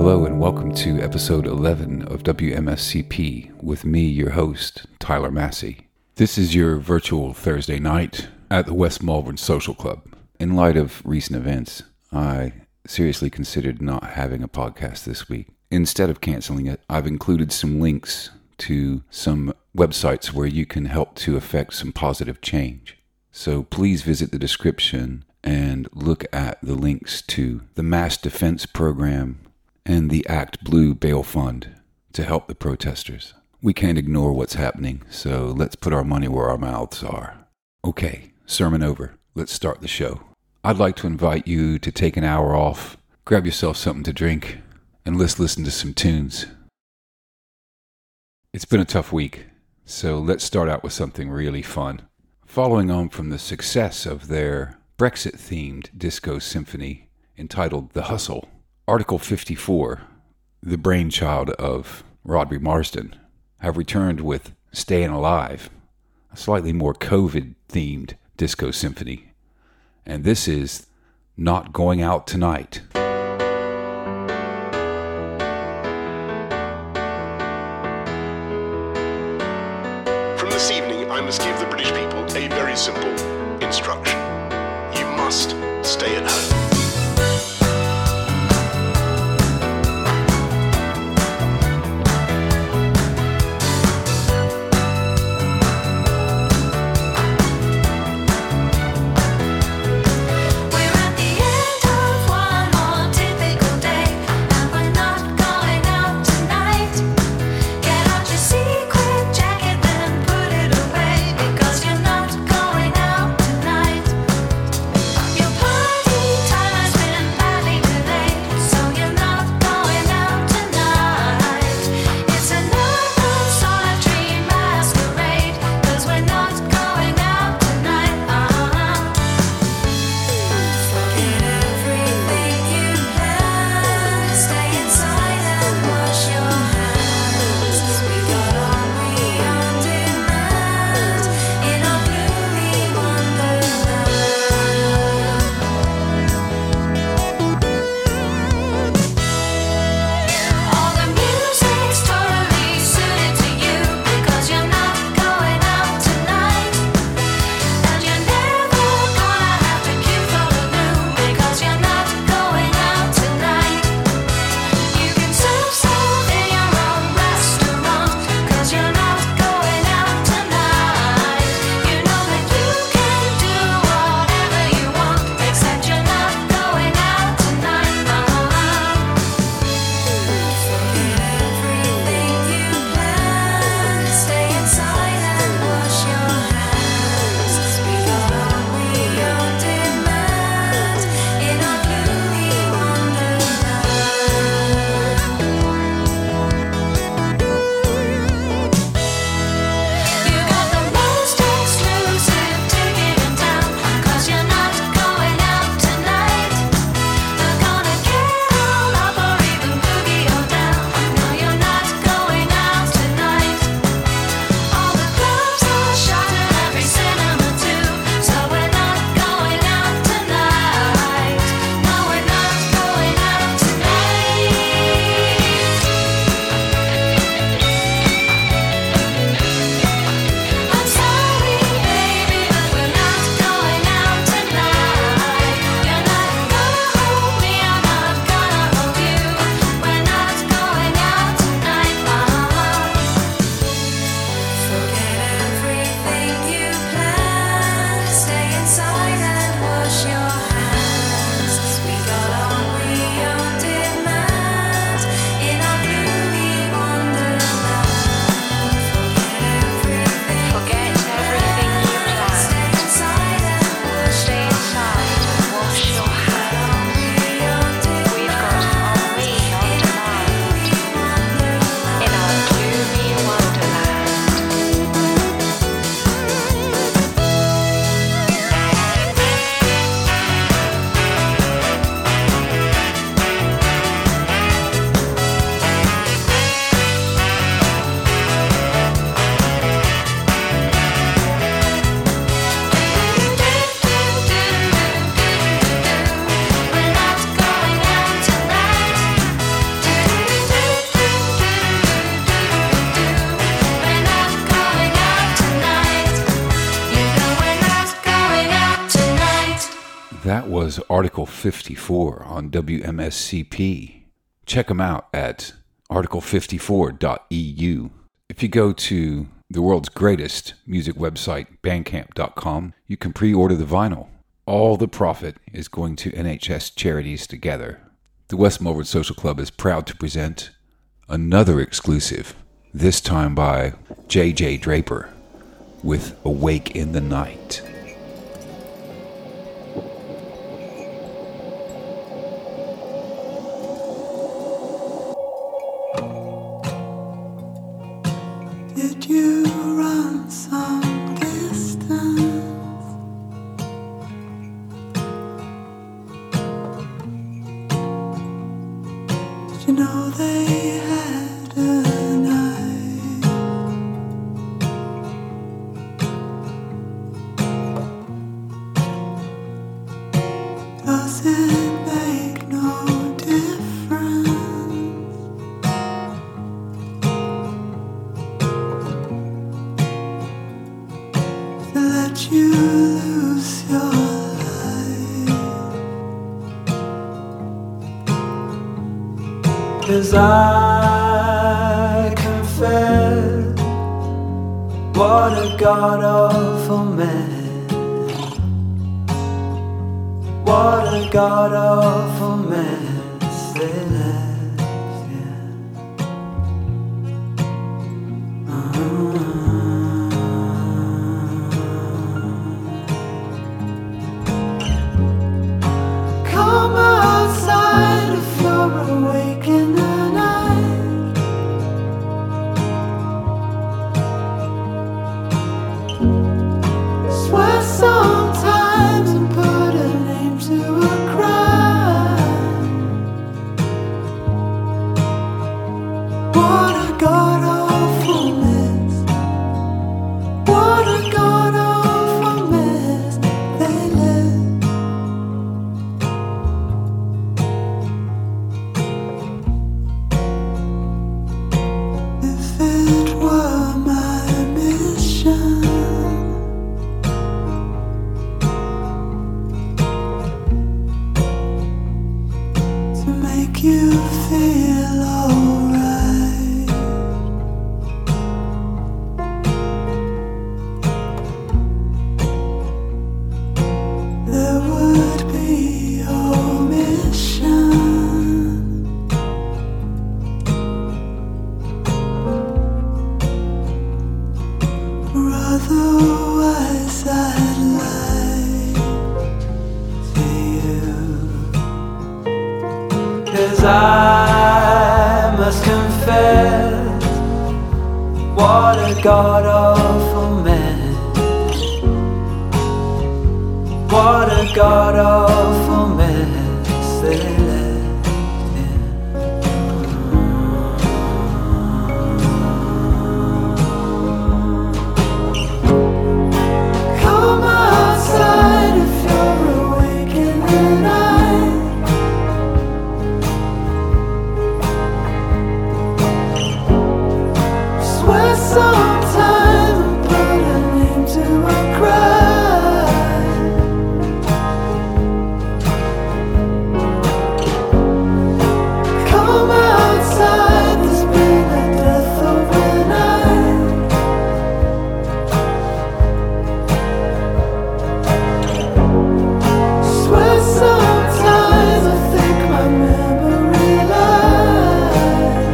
Hello and welcome to episode 11 of WMSCP with me, your host, Tyler Massey. This is your virtual Thursday night at the West Malvern Social Club. In light of recent events, I seriously considered not having a podcast this week. Instead of canceling it, I've included some links to some websites where you can help to affect some positive change. So please visit the description and look at the links to the Mass Defense Program and the Act Blue Bail Fund to help the protesters. We can't ignore what's happening, so let's put our money where our mouths are. Okay, sermon over. Let's start the show. I'd like to invite you to take an hour off, grab yourself something to drink, and let's listen to some tunes. It's been a tough week, so let's start out with something really fun. Following on from the success of their Brexit-themed disco symphony entitled The Hustle, Article 54, the brainchild of Rodri Marsden, have returned with Stayin' Alive, a slightly more COVID-themed disco symphony. And this is Not Going Out Tonight. From this evening, I must give the British people a very simple instruction. You must stay at home. Your party time. That was Article 54 on WMSCP. Check them out at article54.eu. If you go to the world's greatest music website, bandcamp.com, you can pre-order the vinyl. All the profit is going to NHS charities together. The West Melbourne Social Club is proud to present another exclusive, this time by J.J. Draper with Awake in the Night. Did you run some distance? Did you know they had a knife? Does it make no difference? Let you lose your life? 'Cause I confess, what a god-awful man, what a god-awful mess they left, yeah. Come outside if you're awake in the night. Swear sometimes and put a name to a crime. What a god-awful mess, what a god-awful mess they left. If it were my mission to make you feel alright, there would be omission. Or otherwise I'd lie to you. 'Cause I must confess, what a god-awful man, what a god-awful mess they left, yeah. Come outside if you're awake in the night. Swear sometime and put a name to a crime. Come outside, there's been a death overnight. Swear sometimes I think my memory lies.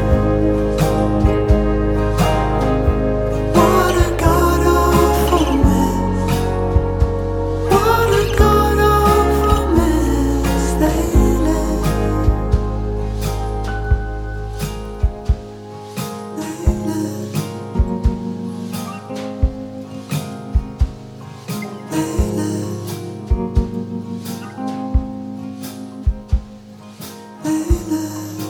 What a god-awful mess, what a god-awful mess they left, they left, they left, they left.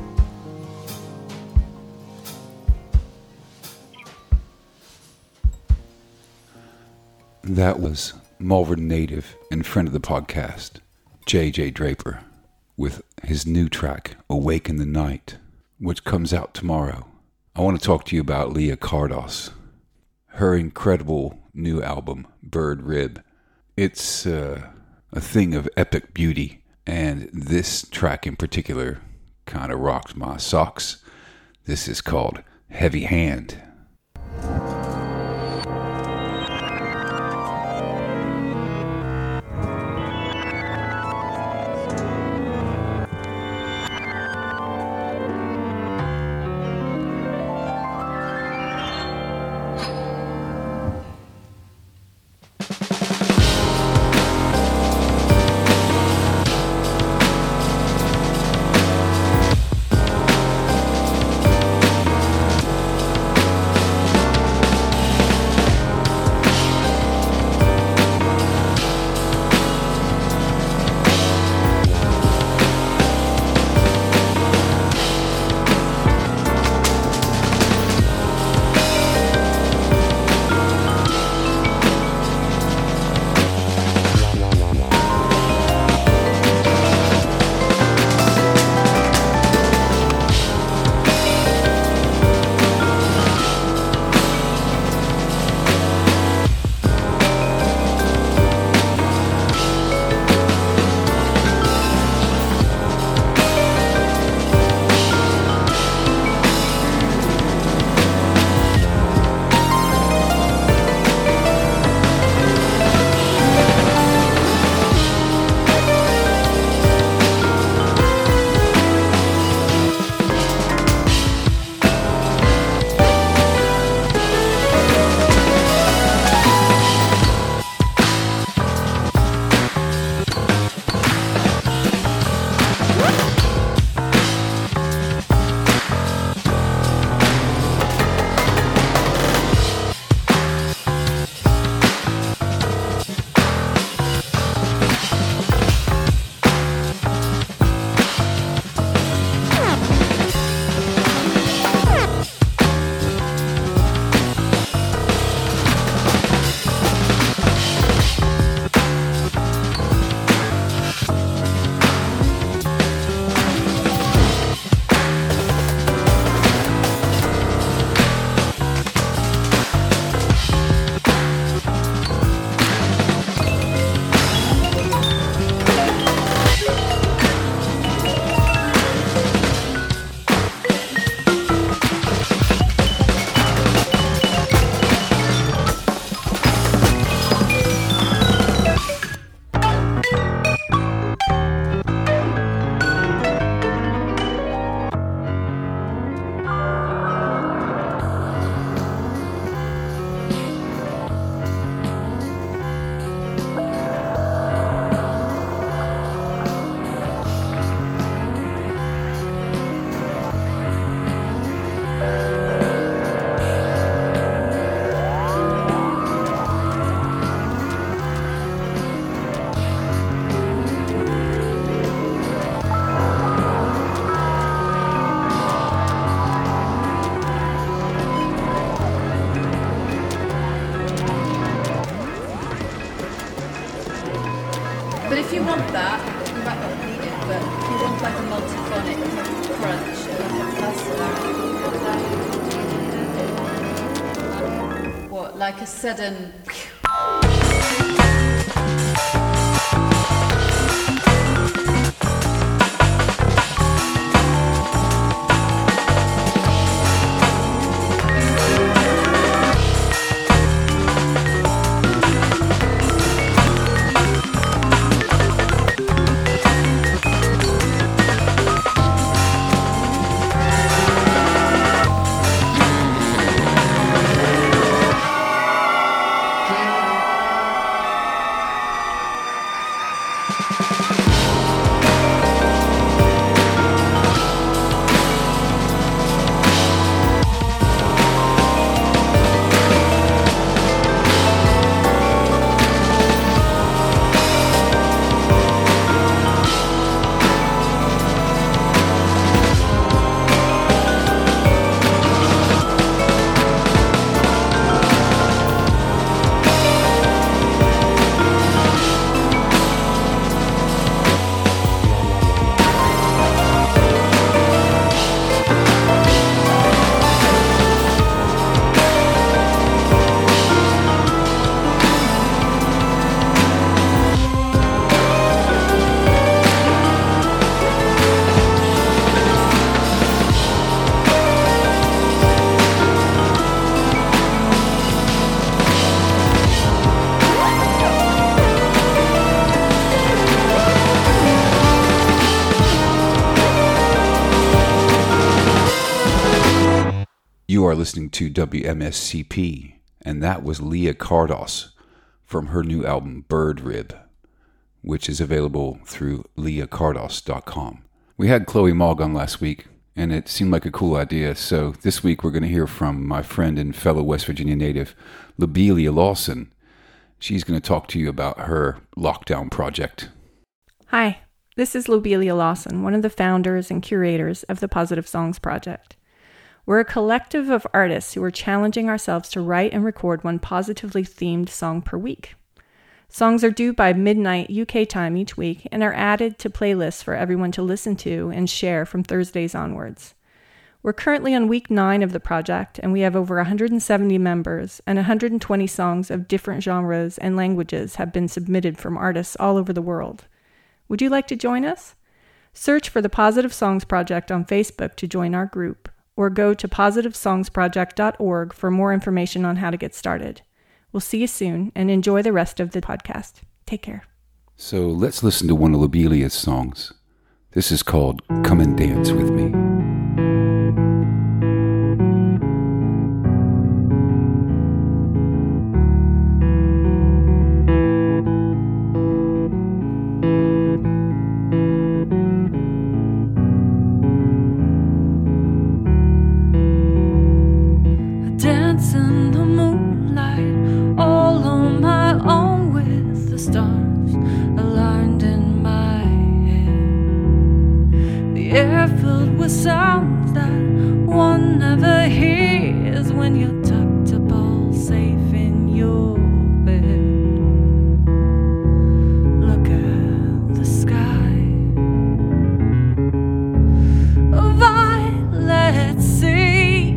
That was Malvern native and friend of the podcast, J.J. Draper, with his new track, Awake in the Night, which comes out tomorrow. I want to talk to you about Leah Cardos, her incredible new album, Bird Rib. It's a thing of epic beauty, and this track in particular kind of rocked my socks. This is called Heavy Hand. If you want that, you might not need it, but if you want like a multiphonic crunch, like a what, like a sudden... are listening to WMSCP, and that was Leah Cardos from her new album Bird Rib, which is available through leahcardos.com. We had Chloe Mogg on last week, and it seemed like a cool idea, so this week we're going to hear from my friend and fellow West Virginia native, Lobelia Lawson. She's going to talk to you about her Lockdown project. Hi, this is Lobelia Lawson, one of the founders and curators of the Positive Songs Project. We're a collective of artists who are challenging ourselves to write and record one positively themed song per week. Songs are due by midnight UK time each week and are added to playlists for everyone to listen to and share from Thursdays onwards. We're currently on week 9 of the project, and we have over 170 members, and 120 songs of different genres and languages have been submitted from artists all over the world. Would you like to join us? Search for the Positive Songs Project on Facebook to join our group, or go to positivesonsproject.org for more information on how to get started. We'll see you soon, and enjoy the rest of the podcast. Take care. So let's listen to one of Lobelia's songs. This is called Come and Dance With Me. Sounds that one never hears when you're tucked up all safe in your bed. Look at the sky, a violet sea,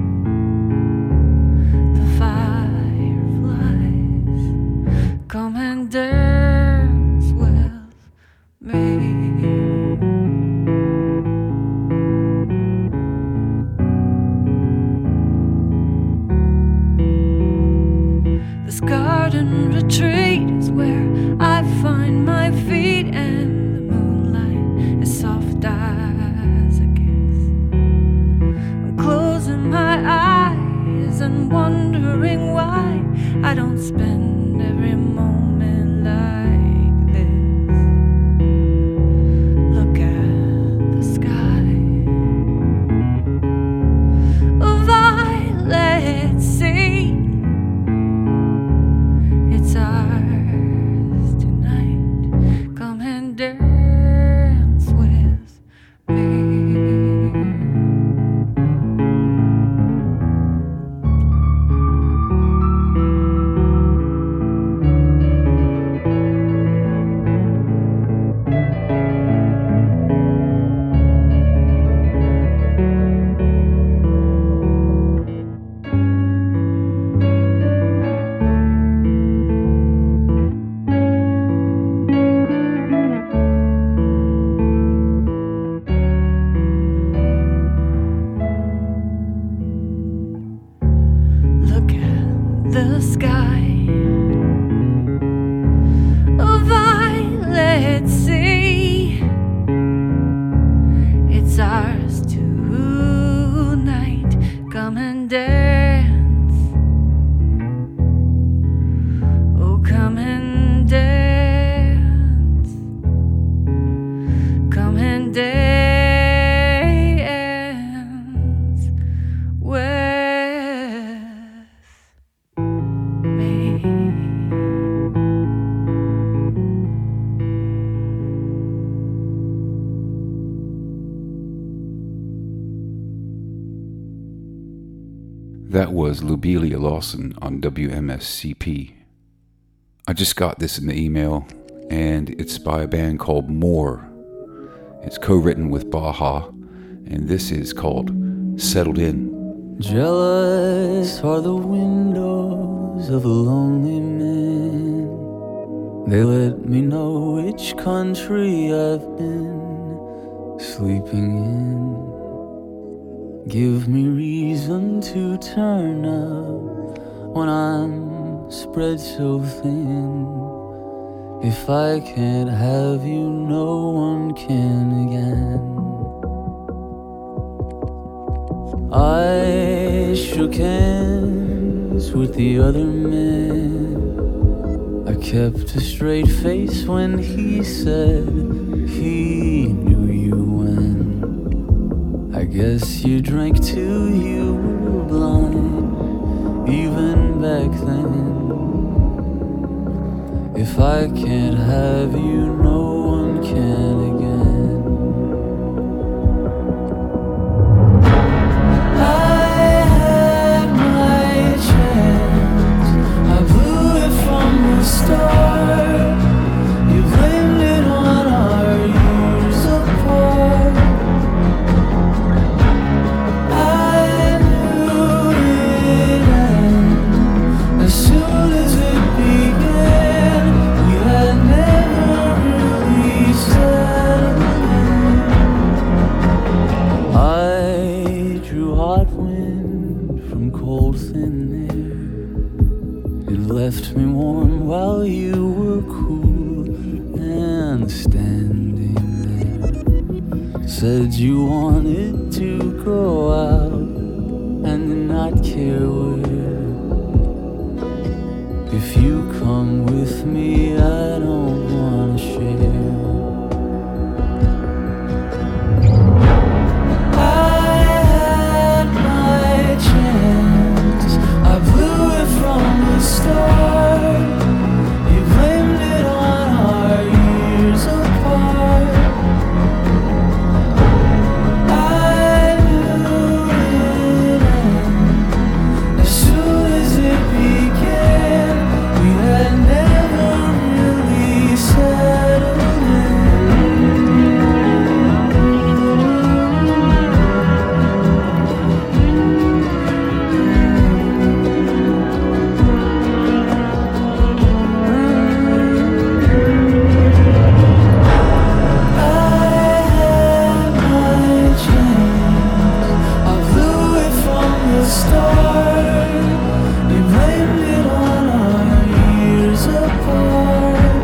the fireflies. Come and dance with me. Garden retreat is where I find my feet, and the moonlight is soft as a kiss. I'm closing my eyes and wondering why I don't spend every moment like this. Look at the sky, a violet sea. It's ours tonight. Come and dance with me. The sky, a violet sea. It's ours tonight. Come and dance. Oh, come and dance. Come and dance with That was Lobelia Lawson on WMSCP. I just got this in the email, and it's by a band called More. It's co-written with Baha, and this is called Settled In. Jealous are the windows of a lonely man. They let me know which country I've been sleeping in. Give me reason to turn up when I'm spread so thin. If I can't have you, no one can again. I shook hands with the other men. I kept a straight face when he said he knew you when. I guess you drank till you were blind, even back then. If I can't have you, no one can again. I had my chance, I blew it from the start. You blamed it on our years apart. I knew it'd end as soon as it began. We had never really settled. I drew hot wind from cold thin air. It left me warm while you were cool and standing there. Said you wanted to go out and not care where. If you come with me, I don't wanna share. I had my chance, I blew it from the start. You blamed it on our years apart. I knew it'd end as soon as it began. We had never really settled in. I had my chance, I blew it from the start. You blamed it on our years apart.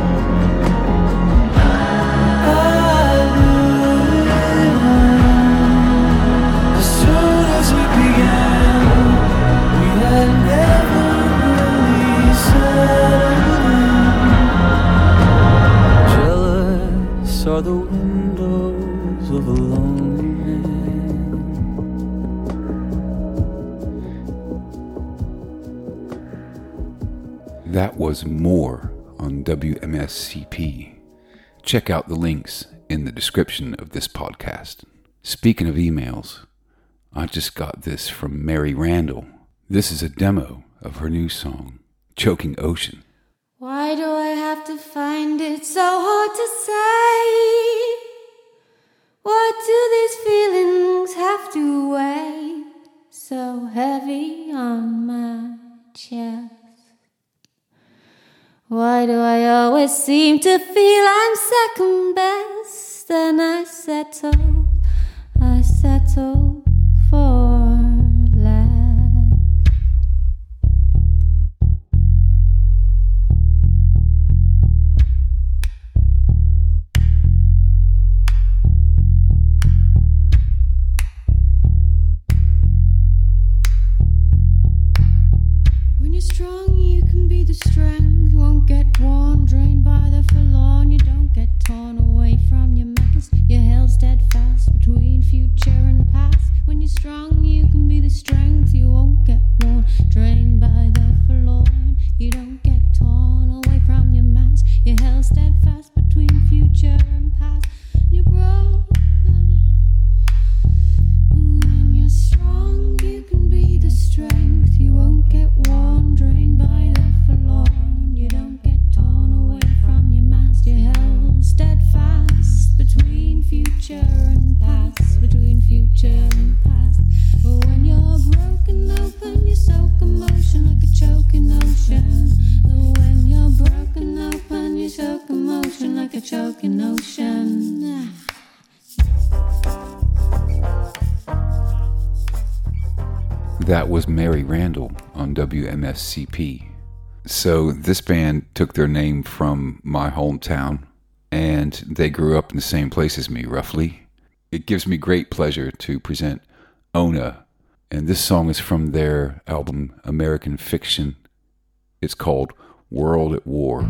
I knew it end as soon as we began. We had never really settled in. Jealous are the windows of a lonely man. That was more on WMSCP. Check out the links in the description of this podcast. Speaking of emails, I just got this from Mary Randall. This is a demo of her new song, Choking Ocean. Why do I have to find it so hard to say? Why do these feelings have to weigh so heavy on my chest? Why do I always seem to feel I'm second best? And I settle for less. When you're strong, you can be the strength. You won't get worn, drained by the forlorn. You don't get torn away from your mask. You're held steadfast between future and past. When you're strong, you can be the strength. You won't get worn, drained by the forlorn. You don't get torn away from your mask. You're held steadfast between future and past. You're broken. When you're strong, you can be the strength. You won't get worn, drained by the forlorn. You don't get torn away from your mast. You're held steadfast between future and past. Between future and past. But when you're broken open, you soak emotion like a choking ocean. But when you're broken open, you soak emotion like a choking ocean. That was Mary Randall on WMSCP. So this band took their name from my hometown, and they grew up in the same place as me, roughly. It gives me great pleasure to present Ona And this song is from their album American Fiction. It's called World at War.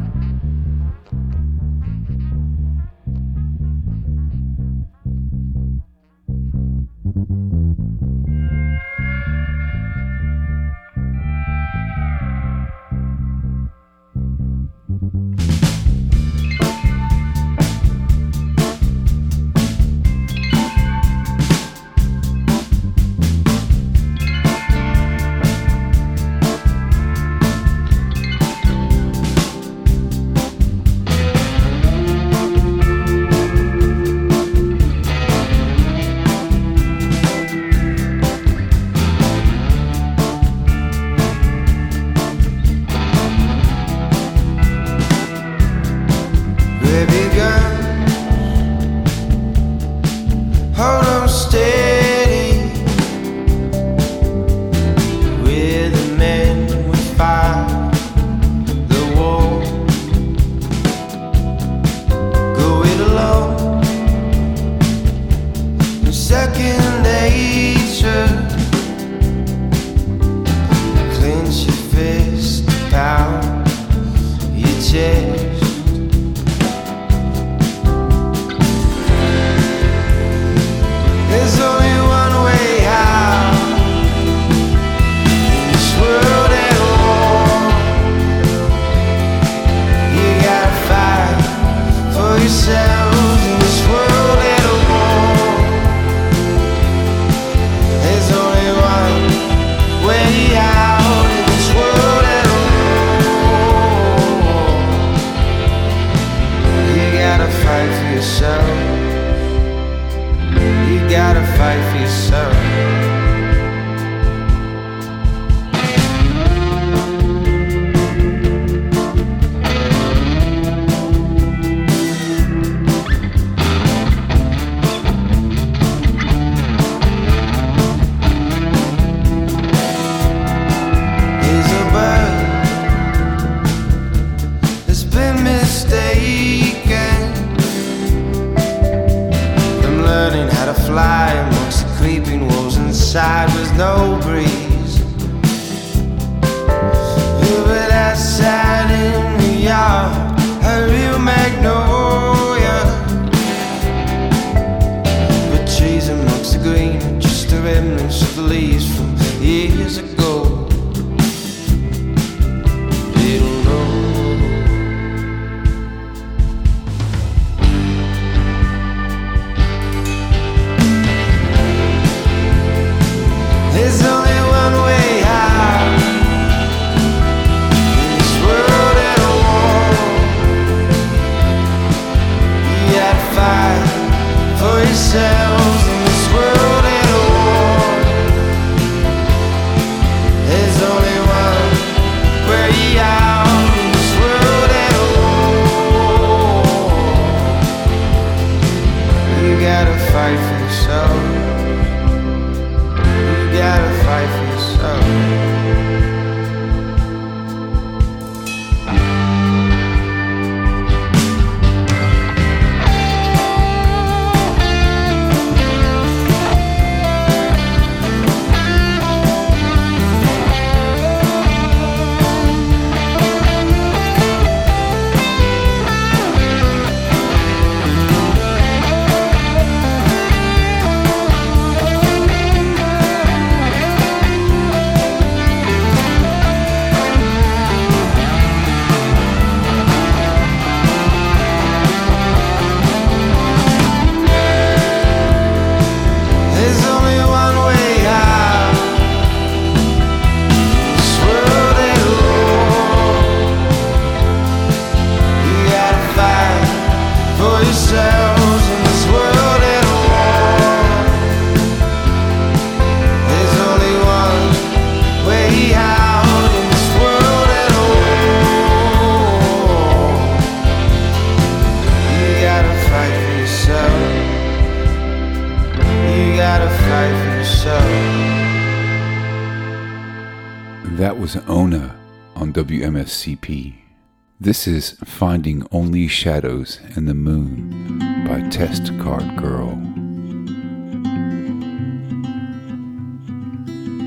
That was Ona on WMSCP. This is Finding Only Shadows and the Moon by Test Card Girl.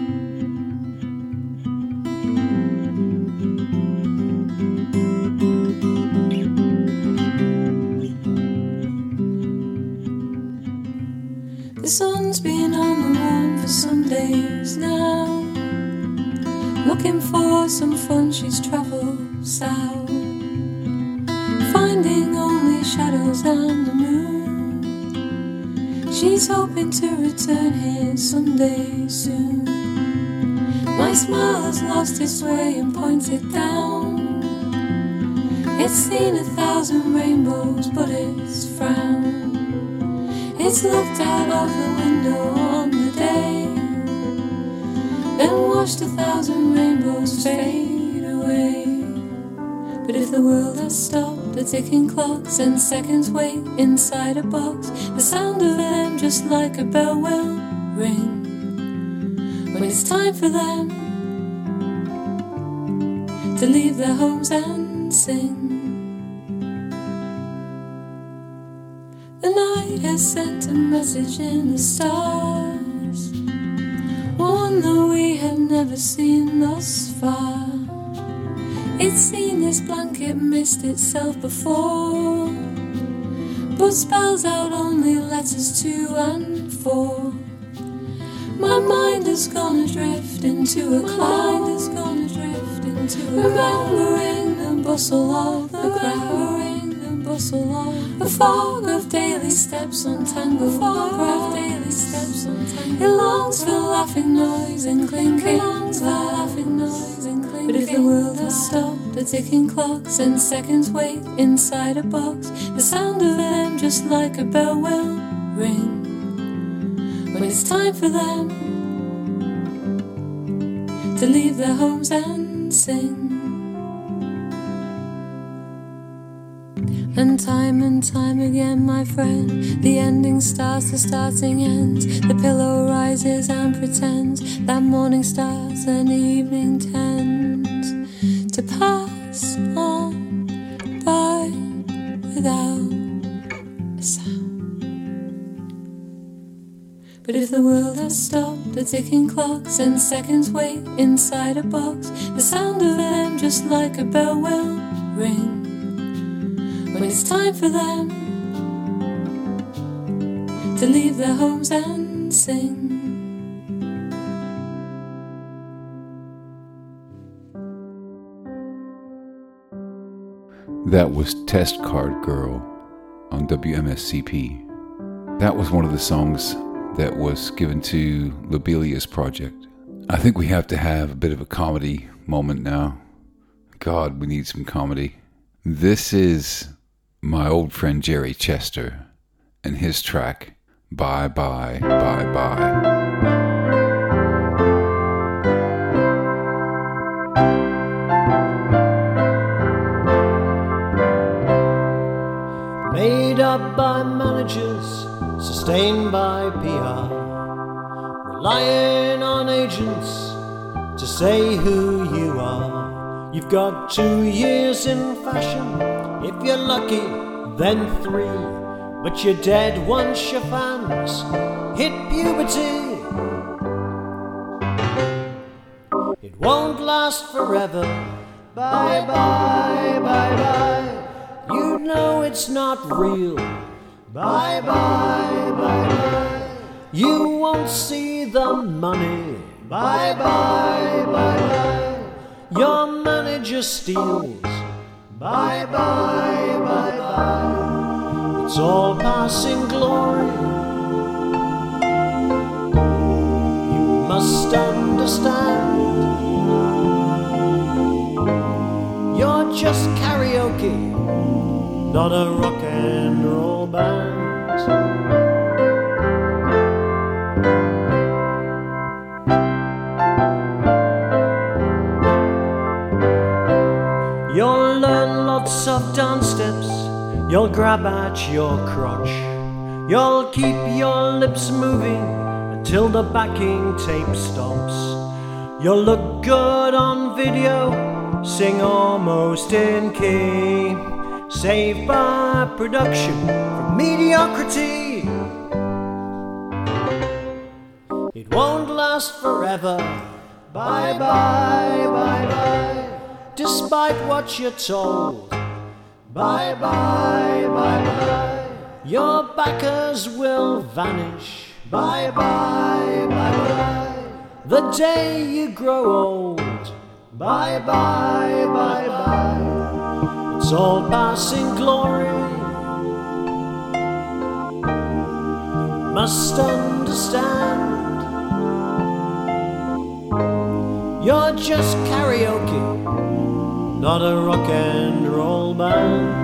some days now. Looking for some fun, she's travelled south, finding only shadows and the moon. She's hoping to return here someday soon. My smile has lost its way and pointed down. It's seen 1,000 rainbows, but it's frowned. It's looked out of the window on the day, then watched 1,000 rainbows fade away. But if the world has stopped, the ticking clocks and seconds wait inside a box, the sound of them just like a bell will ring when it's time for them to leave their homes and sing. The night has sent a message in the stars, one that we have never seen thus far. It's seen this blanket mist itself before, but spells out only letters 2 and 4. My mind has gone adrift into a cloud, remembering the bustle of the crowd, a fog of daily steps on tangled ground. It longs for laughing noise and clinking, but if the world has stopped, the ticking clocks and seconds wait inside a box, the sound of them just like a bell will ring when it's time for them to leave their homes and sing. And time again, my friend, the ending starts, the starting ends. The pillow rises and pretends that morning starts and evening tends to pass on by without a sound. But if the world has stopped, the ticking clocks and seconds wait inside a box, the sound of them just like a bell will ring when it's time for them to leave their homes and sing. That was Test Card Girl on WMSCP. That was one of the songs that was given to Lobelia's project. I think we have to have a bit of a comedy moment now. God, we need some comedy. This is my old friend Jerry Chester and his track, Bye Bye, Bye Bye. Made up by managers, sustained by PR, relying on agents to say who you are. You've got 2 years in fashion, if you're lucky, then 3. But you're dead once your fans hit puberty. It won't last forever. Bye bye, bye bye. You know it's not real. Bye bye, bye bye. You won't see the money. Bye bye, bye bye. Your manager steals. Bye bye, bye bye. It's all passing glory. You must understand. You're just karaoke, not a rock and roll band. You'll learn lots of dance steps. You'll grab at your crotch. You'll keep your lips moving until the backing tape stops. You'll look good on video, sing almost in key, saved by production from mediocrity. It won't last forever. Bye bye, bye bye. Despite what you're told. Bye bye, bye bye. Your backers will vanish. Bye bye, bye bye. the day you grow old. Bye, bye, bye, bye. It's all passing glory. You must understand. You're just karaoke, not a rock and roll band.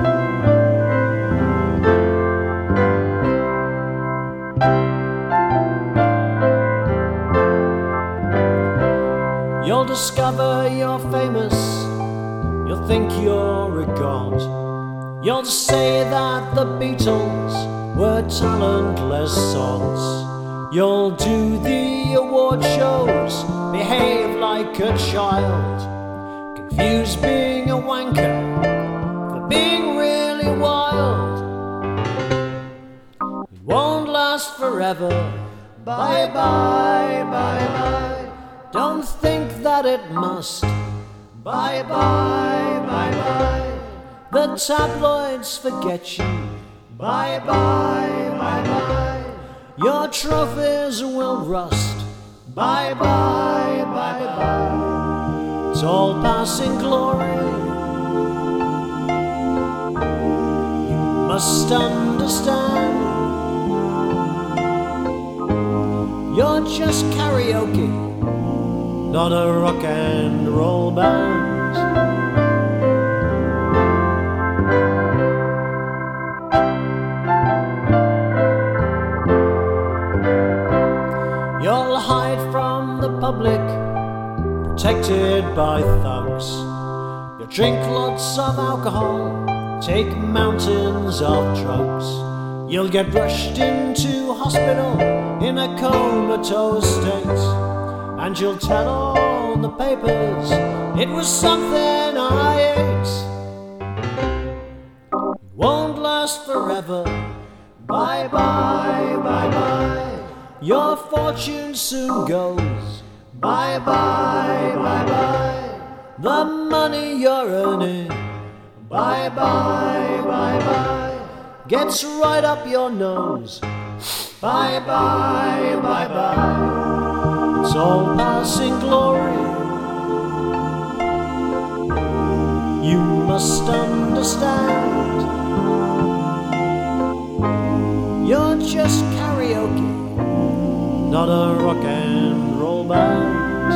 You'll discover you're famous, you'll think you're a god. You'll say that the Beatles were talentless sods. You'll do the award shows, behave like a child, confuse being a wanker for being really wild. It won't last forever. Bye bye, bye bye. Don't think that it must. Bye bye, bye bye. The tabloids forget you. Bye bye, bye bye. Your trophies will rust. Bye bye, bye bye. It's all passing glory. You must understand. You're just karaoke, not a rock and roll band. You'll hide from the public, protected by thugs. You'll drink lots of alcohol, take mountains of drugs. You'll get rushed into hospital in a comatose state, and you'll tell all the papers it was something I ate. It won't last forever. Bye bye, bye bye. Your fortune soon goes. Bye bye, bye bye. The money you're earning. Bye bye, bye bye. Gets right up your nose. Bye bye, bye bye. It's all passing glory. You must understand. You're just karaoke, not a rock and roll band.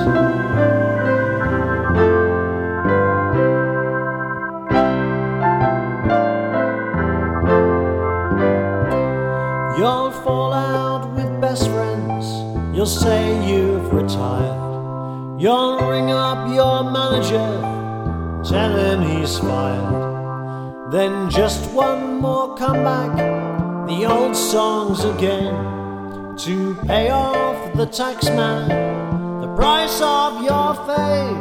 You'll fall out with best friends. You'll say you've retired. You'll ring up your manager, tell him he's fired. Then just one more comeback, the old songs again, to pay off the tax man, the price of your fame.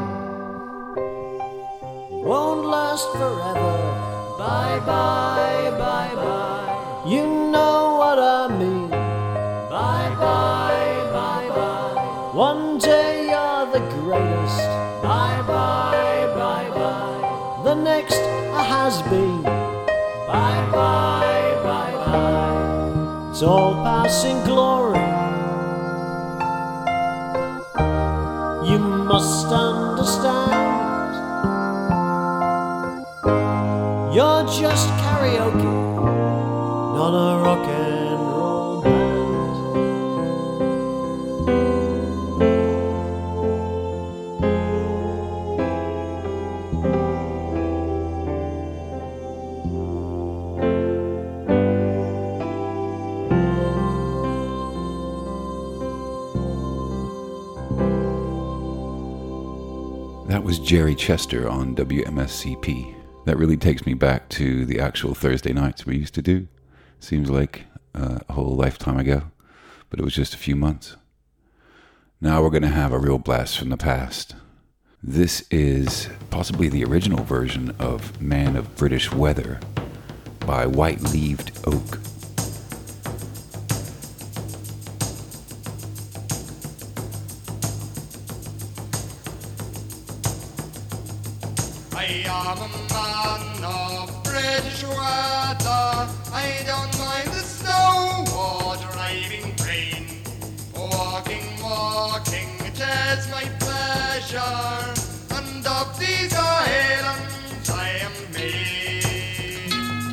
It won't last forever. Bye bye, bye bye. You know what I mean. Bye bye, bye bye. One day you're the greatest. Bye bye, bye bye. The next a has-been. Bye bye, bye bye. It's all passing glory. You must understand. You're just karaoke, not a rock and roll band. That was Jerry Chester on WMSCP. That really takes me back to the actual Thursday nights we used to do. Seems like a whole lifetime ago, but it was just a few months. Now we're going to have a real blast from the past. This is possibly the original version of Man of British Weather by White-Leaved Oak. I am a man of British weather. I don't mind the snow or driving rain. Walking pleasure, and of these islands I am made.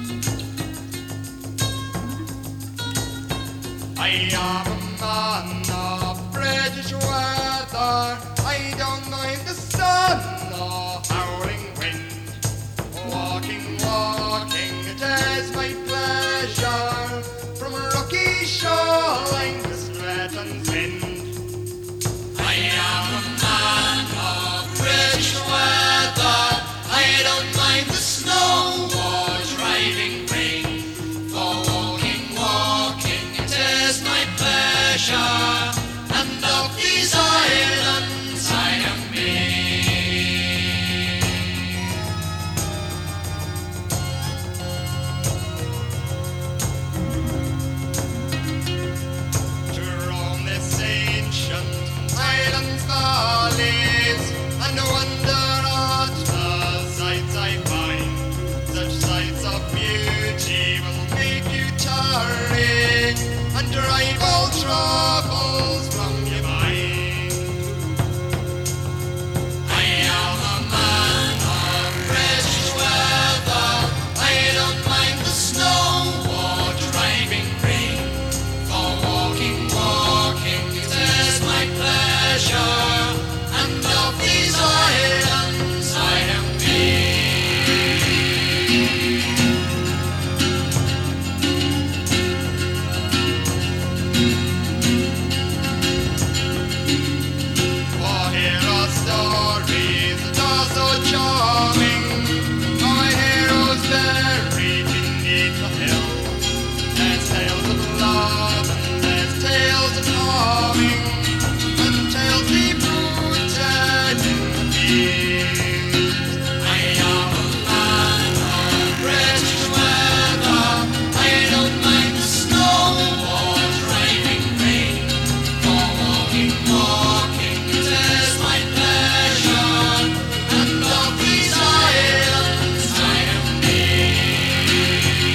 I am a man of British weather, I don't mind the sun or howling wind. Walking, walking, it is my pleasure, from rocky shoreline to Stratton's End. I am a man of British weather, I don't mind the snow or driving rain. For walking, walking, it is my pleasure, and of these islands I am made. To roam this ancient island's valleys and wonder at the sights I find. Such sights of beauty will make you tarry and drive all troubles from your mind. I am a man of British weather, I don't mind the snow or driving rain. For walking, walking, it is my pleasure, and of these islands I am made. For here are stories that are so charming, of my heroes buried beneath the hill. There's tales of love and there's tales of harming, and tales deep-rooted in the fields. I am a man of British weather, I don't mind the snow or driving rain. For walking, walking, it is my pleasure, and of these islands I am made.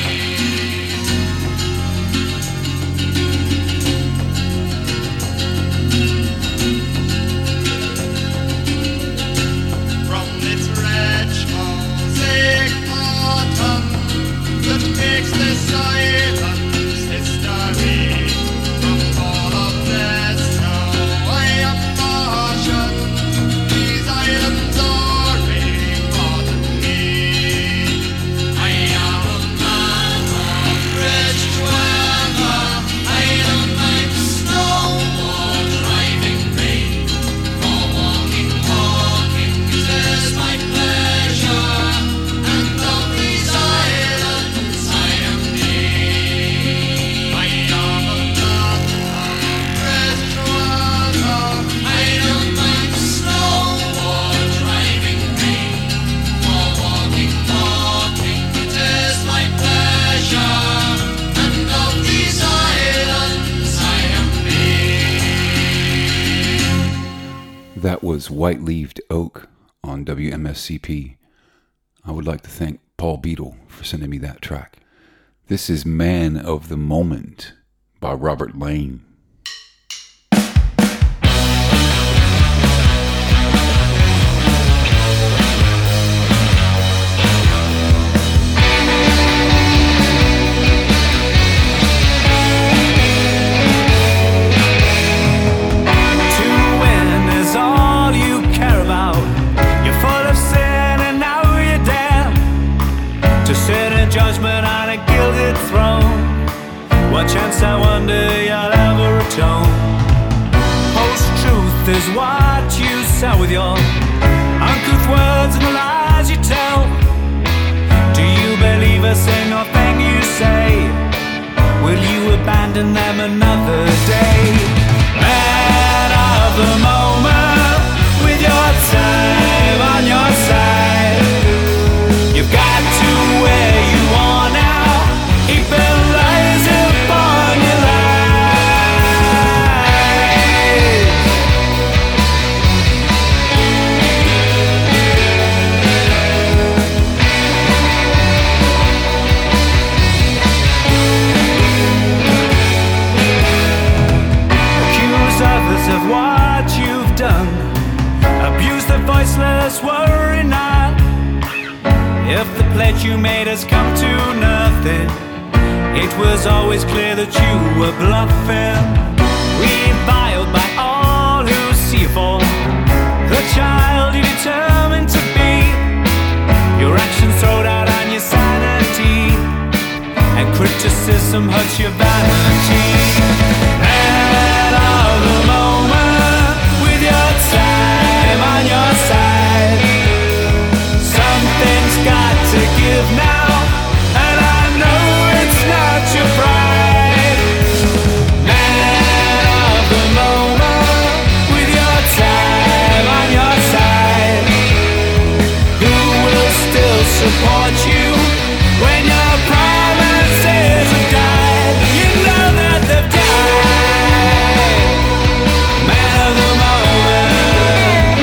From this rich mosaic pattern that makes this island's history, from all of this now I am cautioned. These islands are important to me. I am a man of British weather, I don't mind the snow or driving rain. For walking, walking, it is my pleasure, and of these islands I am made. I am a man of British weather, I don't mind the snow or driving rain. For walking, walking, it is my pleasure, and of these islands I am made. That was White-Leaved Oak on WMSCP. I would like to thank Paul Beadle for sending me that track. This is Man of the Moment by Robert Lane. To win is all you care about. You're full of sin and now you're dead to sit in judgment on a gilded throne. What chance I wonder you'll ever atone? Post-truth is what you sell with your uncouth words and the lies you tell. Do you believe a single thing you say? Will you abandon them another day? Man of the moment, with your time on your side, you've got to where you are now. Keep the lies upon your life. Accuse others of what you promise worry not. If the pledge you made has come to nothing, it was always clear that you were bluffing. Reviled by all who see you fall, the child you determined to be. Your actions throwed out on your sanity, and criticism hurts your vanity. And of the moment, with your time on your side, something's got to give now, and I know it's not your pride. Man of the moment, with your time on your side, who will still support you when your promises have died? You know that they've died. Man of the moment,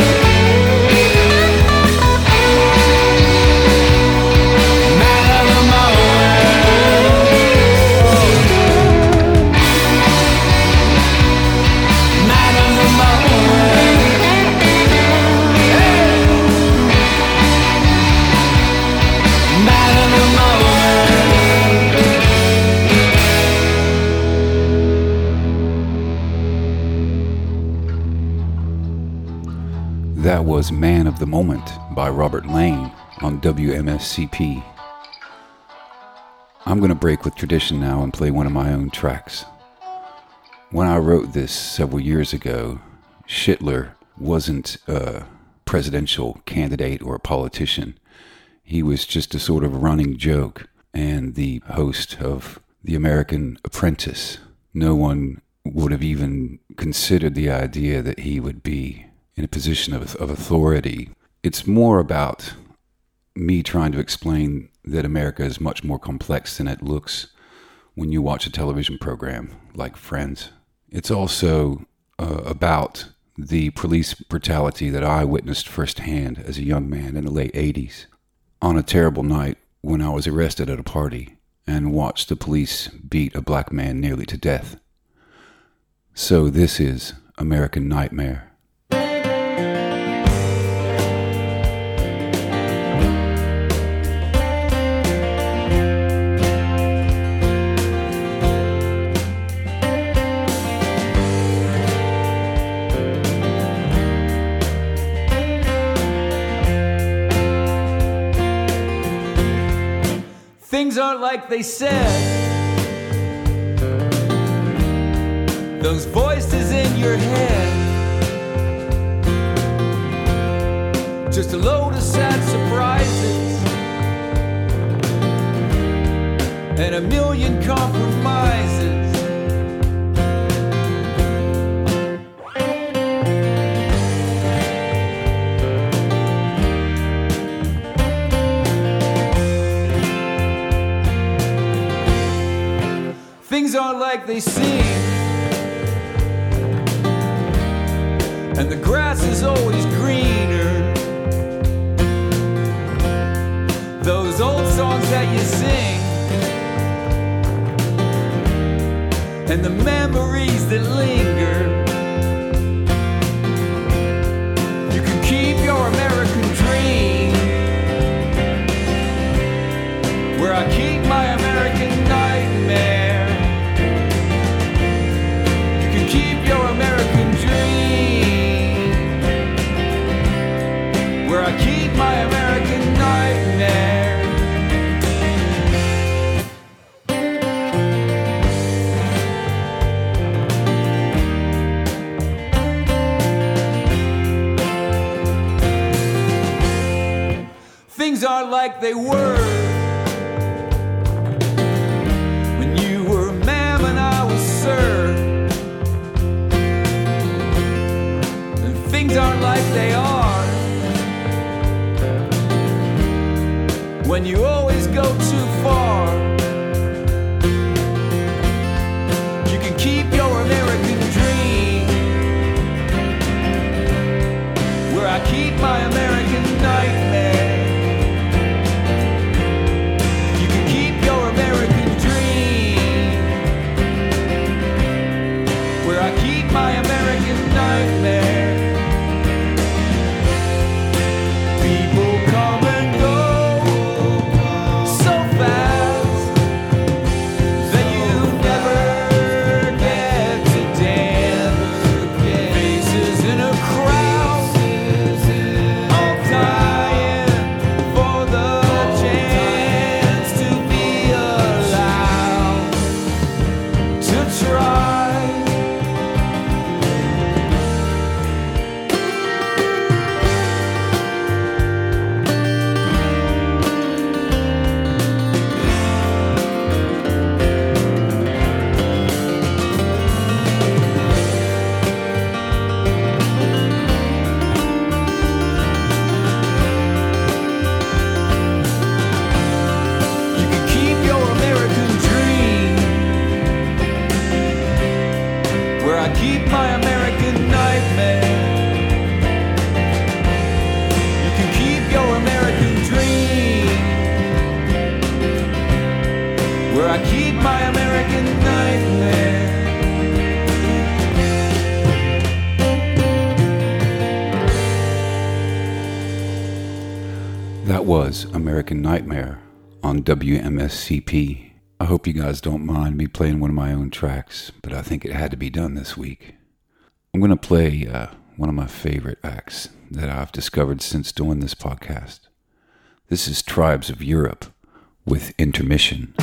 man of the moment, man of the moment. Man of the moment. That was Man of the Moment by Robert Lane on WMSCP. I'm going to break with tradition now and play one of my own tracks. When I wrote this several years ago, Schittler wasn't a presidential candidate or a politician. He was just a sort of running joke and the host of The American Apprentice. No one would have even considered the idea that he would be in a position of authority. It's more about me trying to explain that America is much more complex than it looks when you watch a television program like Friends. It's also about the police brutality that I witnessed firsthand as a young man in the late 80s. On a terrible night when I was arrested at a party and watched the police beat a black man nearly to death. So this is American Nightmare. Things aren't like they said. Those voices in your head, just a load of sad surprises and a million compromises. Things aren't like they seem, and the grass is always greener. Those old songs that you sing, and the memories that linger. You can keep your American dream, where I keep my American nightmare. Keep your American dream, where I keep my American nightmare. Things aren't like they were when you were ma'am and I was sir. Things aren't like they are when you always go too far. You can keep your American dream, where I keep my American nightmare. You can keep your American dream, where I keep my American nightmare. That was American Nightmare on WMSCP. I hope you guys don't mind me playing one of my own tracks, but I think it had to be done this week. I'm going to play one of my favorite acts that I've discovered since doing this podcast. This is Tribes of Europe with Intermission.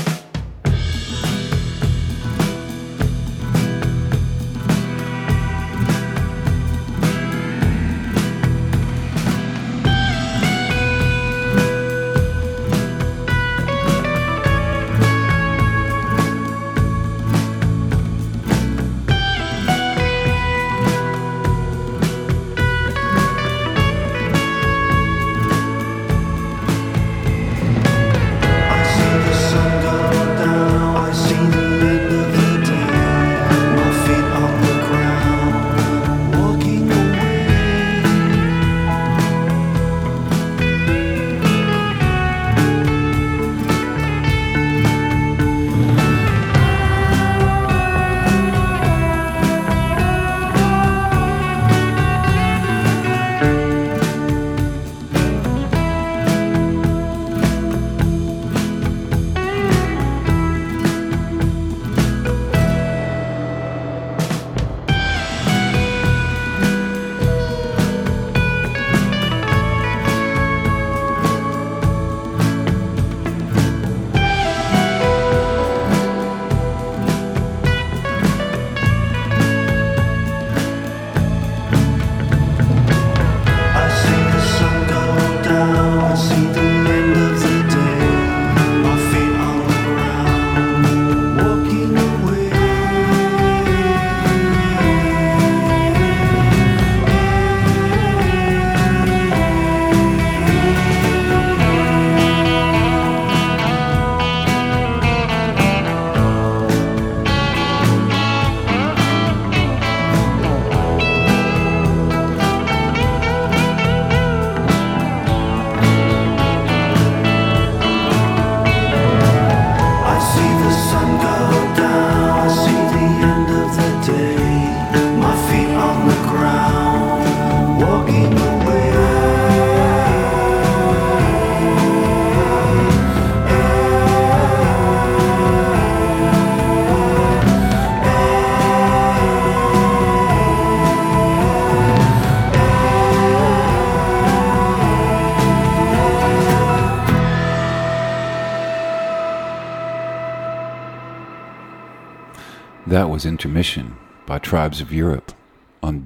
That was Intermission by Tribes of Europe on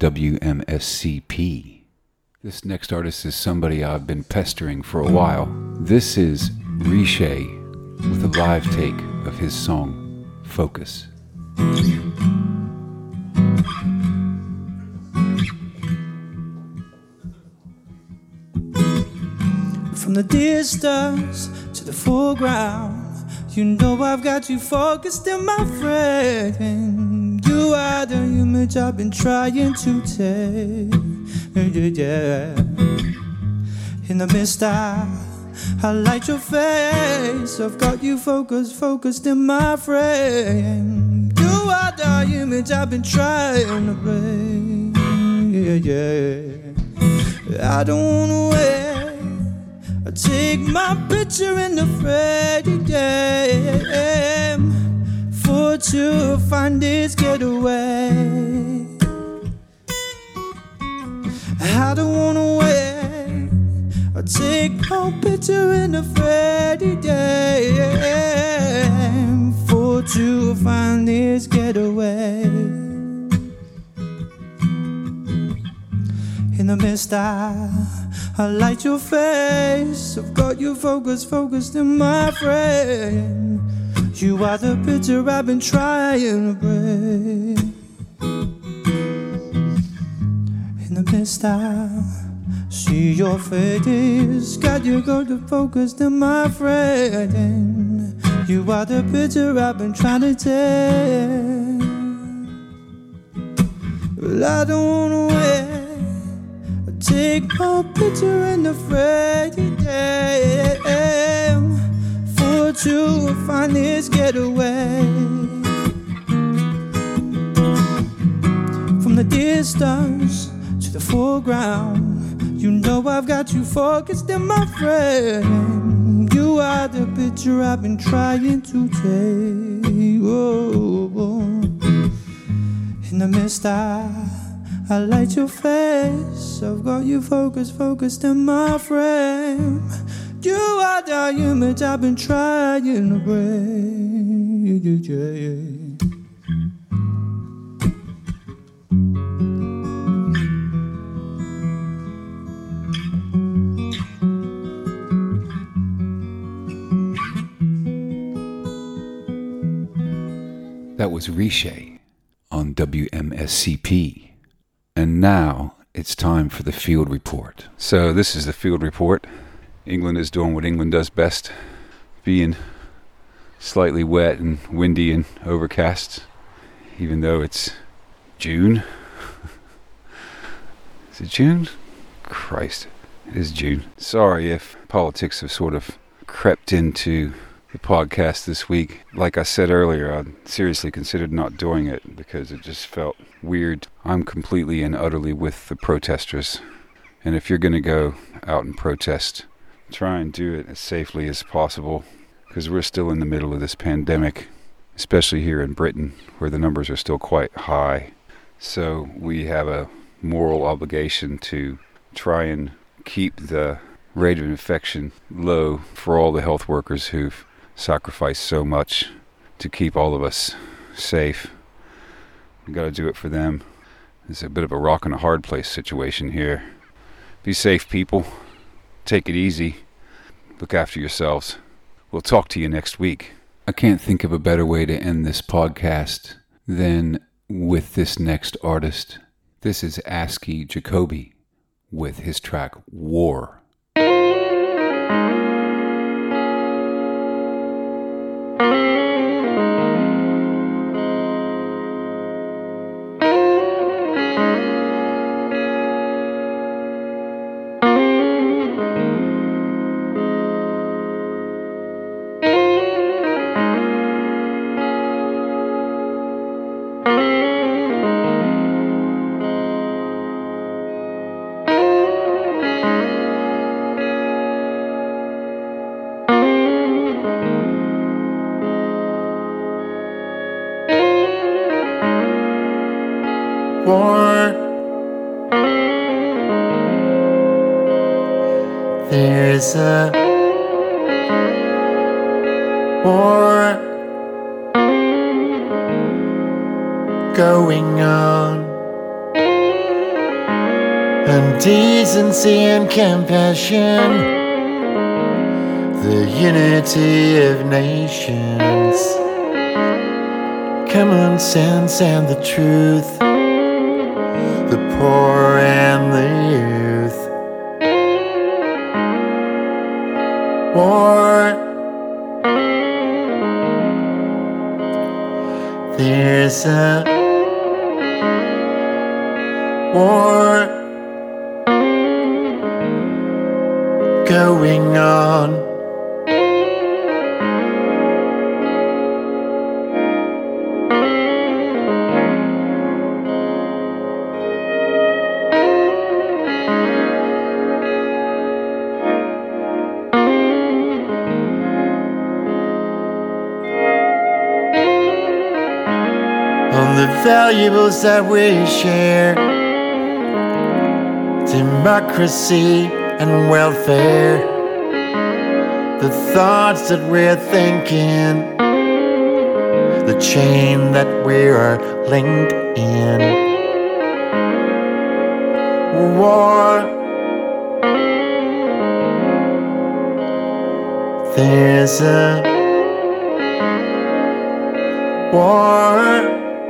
WMSCP. This next artist is somebody I've been pestering for a while. This is Riche with a live take of his song, Focus. From the distance to the foreground, you know I've got you focused in my friend. You are the image I've been trying to take. In the mist I light your face. I've got you focused in my frame. You are the image I've been trying to break. I don't wanna wait. I take my picture in the frame for to find this getaway. I don't wanna wait. I take my picture in the frame for to find this getaway. In the mist I light your face. I've got you focused in my frame. You are the picture I've been trying to break. In the mist I see your face. Got you focused in my frame. You are the picture I've been trying to take. Well, I don't wanna wait. Take my picture in the frame for to find this getaway. From the distance to the foreground. You know I've got you focused in my friend. You are the picture I've been trying to take. Oh. In the mist I light your face. I've got you focused in my frame. You are the image I've been trying to break. That was Riche on WMSCP. And now it's time for the field report. So this is the field report. England is doing what England does best, being slightly wet and windy and overcast, even though it's June. Is it June? Christ, it is June. Sorry if politics have sort of crept into the podcast this week. Like I said earlier, I seriously considered not doing it because it just felt weird. I'm completely and utterly with the protesters. And if you're going to go out and protest, try and do it as safely as possible, because we're still in the middle of this pandemic, especially here in Britain, where the numbers are still quite high. So we have a moral obligation to try and keep the rate of infection low for all the health workers who've sacrificed so much to keep all of us safe. We got to do it for them. It's a bit of a rock and a hard place situation here. Be safe, people. Take it easy. Look after yourselves. We'll talk to you next week. I can't think of a better way to end this podcast than with this next artist. This is Asky Jacoby with his track War. There's a war going on, and decency and compassion, the unity of nations, common sense and the truth, the poor and the youth. War. There's a war going on. The valuables that we share, democracy and welfare, the thoughts that we're thinking, the chain that we are linked in. War. There's a war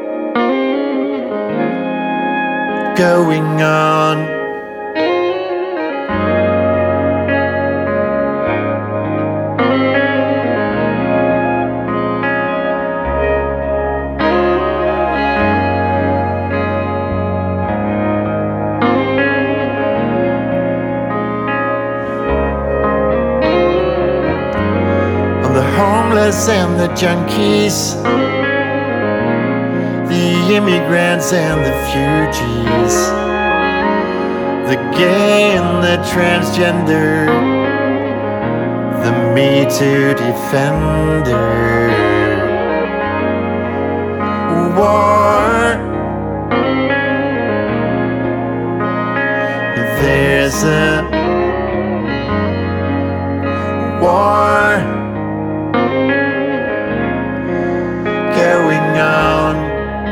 going on. On the homeless and the junkies, the immigrants and the fugees, gay and the transgender, the Me Too defender. War, there's a war going on.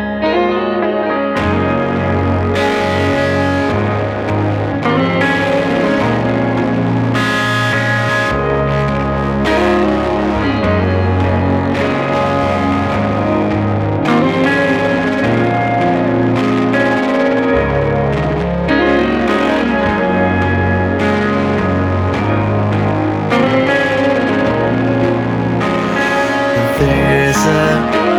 There's a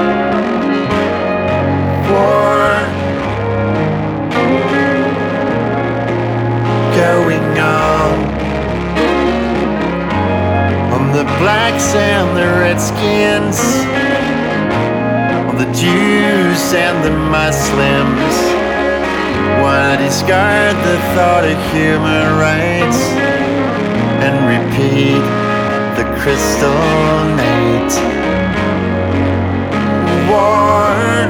war going on the blacks and the redskins, on the Jews and the Muslims. Why discard the thought of human rights and repeat the crystal night? War,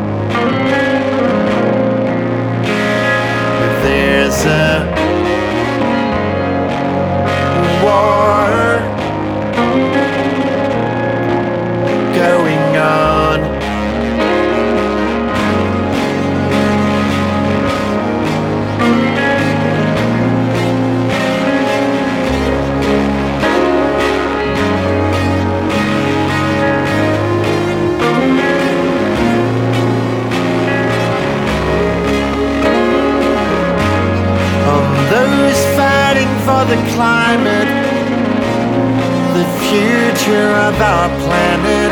there's a war going on. Those fighting for the climate, the future of our planet,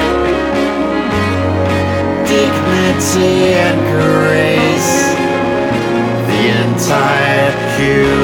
dignity and grace, the entire human